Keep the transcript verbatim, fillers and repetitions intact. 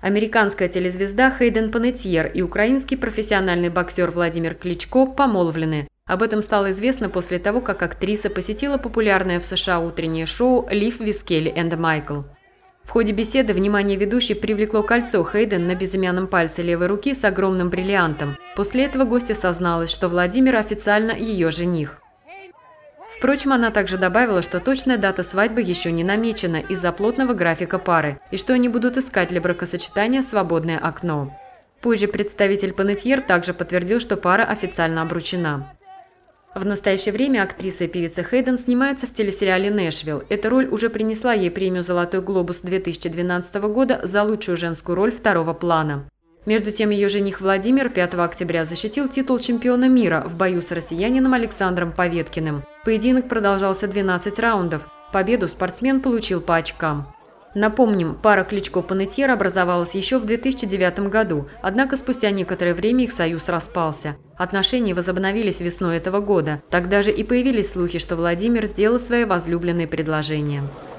Американская телезвезда Хейден Панеттьер и украинский профессиональный боксер Владимир Кличко помолвлены. Об этом стало известно после того, как актриса посетила популярное в США утреннее шоу «Лив Вискелли энд Майкл». В ходе беседы внимание ведущей привлекло кольцо Хейден на безымянном пальце левой руки с огромным бриллиантом. После этого гостья созналась, что Владимир официально ее жених. Впрочем, она также добавила, что точная дата свадьбы еще не намечена из-за плотного графика пары и что они будут искать для бракосочетания свободное окно. Позже представитель Панеттьер также подтвердил, что пара официально обручена. В настоящее время актриса и певица Хейден снимается в телесериале «Нэшвилл». Эта роль уже принесла ей премию «Золотой глобус» две тысячи двенадцатого года за лучшую женскую роль второго плана. Между тем, ее жених Владимир пятого октября защитил титул чемпиона мира в бою с россиянином Александром Поветкиным. Поединок продолжался двенадцать раундов. Победу спортсмен получил по очкам. Напомним, пара Кличко-Панеттьер образовалась еще в две тысячи девятом году, однако спустя некоторое время их союз распался. Отношения возобновились весной этого года. Тогда же и появились слухи, что Владимир сделал своей возлюбленной предложение.